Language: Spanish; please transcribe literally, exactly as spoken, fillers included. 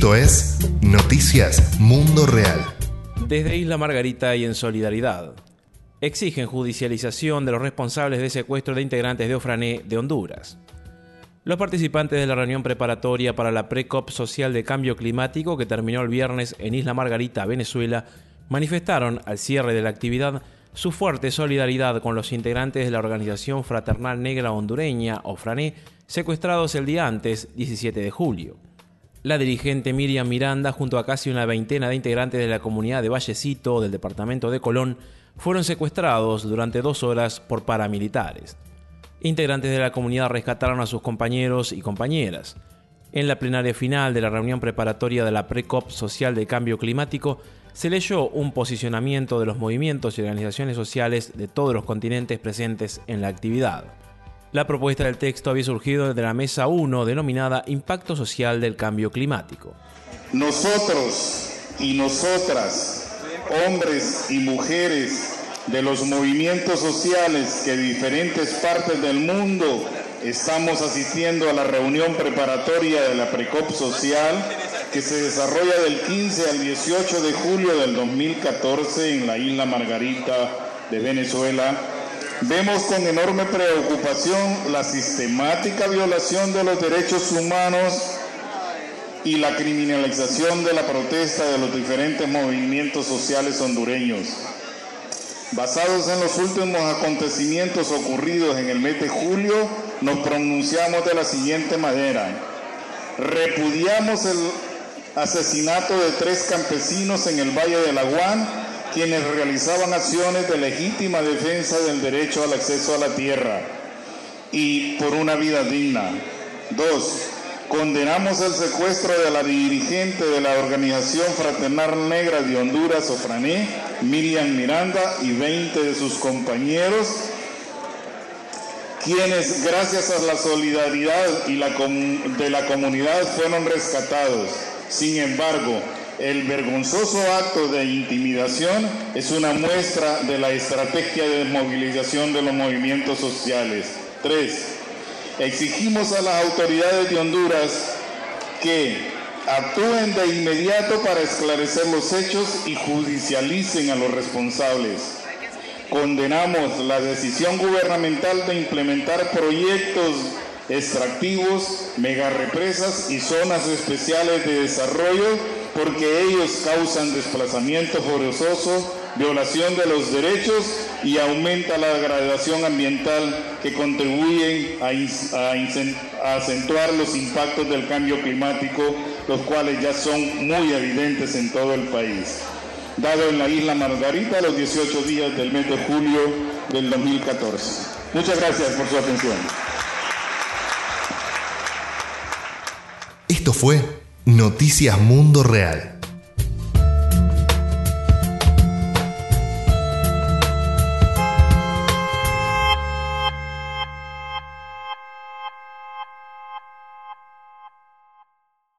Esto es Noticias Mundo Real. Desde Isla Margarita y en solidaridad, exigen judicialización de los responsables de secuestro de integrantes de Ofrané de Honduras. Los participantes de la reunión preparatoria para la Precop Social de Cambio Climático, que terminó el viernes en Isla Margarita, Venezuela, manifestaron al cierre de la actividad su fuerte solidaridad con los integrantes de la Organización Fraternal Negra Hondureña, Ofrané, secuestrados el día antes, diecisiete de julio. La dirigente Miriam Miranda, junto a casi una veintena de integrantes de la comunidad de Vallecito del departamento de Colón, fueron secuestrados durante dos horas por paramilitares. Integrantes de la comunidad rescataron a sus compañeros y compañeras. En la plenaria final de la reunión preparatoria de la Precop Social de Cambio Climático, se leyó un posicionamiento de los movimientos y organizaciones sociales de todos los continentes presentes en la actividad. La propuesta del texto había surgido de la Mesa uno, denominada Impacto Social del Cambio Climático. Nosotros y nosotras, hombres y mujeres de los movimientos sociales que de diferentes partes del mundo estamos asistiendo a la reunión preparatoria de la Precop Social, que se desarrolla del quince al dieciocho de julio del dos mil catorce en la Isla Margarita de Venezuela, vemos con enorme preocupación la sistemática violación de los derechos humanos y la criminalización de la protesta de los diferentes movimientos sociales hondureños. Basados en los últimos acontecimientos ocurridos en el mes de julio, nos pronunciamos de la siguiente manera. Repudiamos el asesinato de tres campesinos en el Valle del Aguán, quienes realizaban acciones de legítima defensa del derecho al acceso a la tierra y por una vida digna. Dos, condenamos el secuestro de la dirigente de la Organización Fraternal Negra de Honduras, Ofrané, Miriam Miranda, y veinte de sus compañeros, quienes gracias a la solidaridad y la com- de la comunidad fueron rescatados. Sin embargo, el vergonzoso acto de intimidación es una muestra de la estrategia de movilización de los movimientos sociales. Tres, exigimos a las autoridades de Honduras que actúen de inmediato para esclarecer los hechos y judicialicen a los responsables. Condenamos la decisión gubernamental de implementar proyectos extractivos, megarepresas y zonas especiales de desarrollo, porque ellos causan desplazamiento forzoso, violación de los derechos y aumenta la degradación ambiental que contribuyen a, a, a acentuar los impactos del cambio climático, los cuales ya son muy evidentes en todo el país. Dado en la Isla Margarita los dieciocho días del mes de julio del dos mil catorce. Muchas gracias por su atención. Esto fue Noticias Mundo Real.